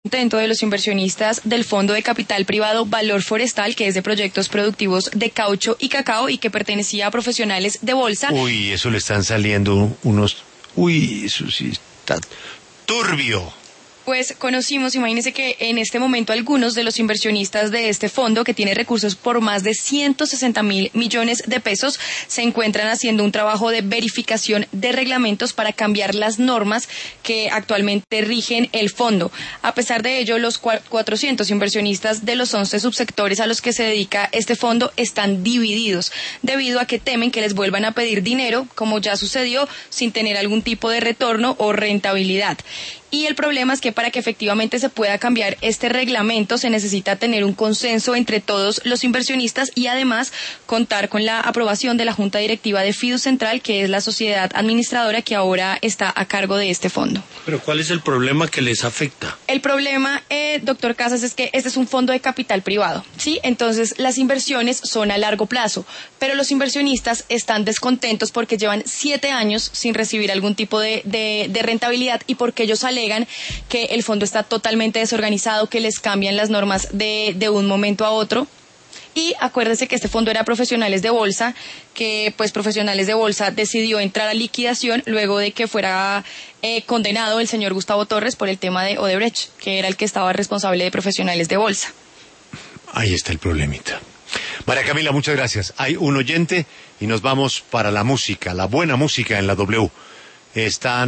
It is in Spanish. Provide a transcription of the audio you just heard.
Dentro de los inversionistas del Fondo de Capital Privado Valor Forestal, que es de proyectos productivos de caucho y cacao y que pertenecía a profesionales de bolsa. Uy, eso le están saliendo unos... Uy, eso sí está turbio. Pues conocimos, imagínense que en este momento algunos de los inversionistas de este fondo, que tiene recursos por más de 160.000 millones de pesos, se encuentran haciendo un trabajo de verificación de reglamentos para cambiar las normas que actualmente rigen el fondo. A pesar de ello, los 400 inversionistas de los 11 subsectores a los que se dedica este fondo están divididos, debido a que temen que les vuelvan a pedir dinero, como ya sucedió, sin tener algún tipo de retorno o rentabilidad. Y el problema es que para que efectivamente se pueda cambiar este reglamento se necesita tener un consenso entre todos los inversionistas y además contar con la aprobación de la Junta Directiva de Fidu Central, que es la sociedad administradora que ahora está a cargo de este fondo. ¿Pero cuál es el problema que les afecta? El problema, doctor Casas, es que este es un fondo de capital privado, ¿sí? Entonces las inversiones son a largo plazo, pero los inversionistas están descontentos porque llevan 7 años sin recibir algún tipo de rentabilidad y porque ellos alegan que el fondo está totalmente desorganizado, que les cambian las normas de un momento a otro. Y acuérdense que este fondo era Profesionales de Bolsa, que pues Profesionales de Bolsa decidió entrar a liquidación luego de que fuera condenado el señor Gustavo Torres por el tema de Odebrecht, que era el que estaba responsable de Profesionales de Bolsa. Ahí está el problemita. María Camila, muchas gracias. Hay un oyente y nos vamos para la música, la buena música en la W. Están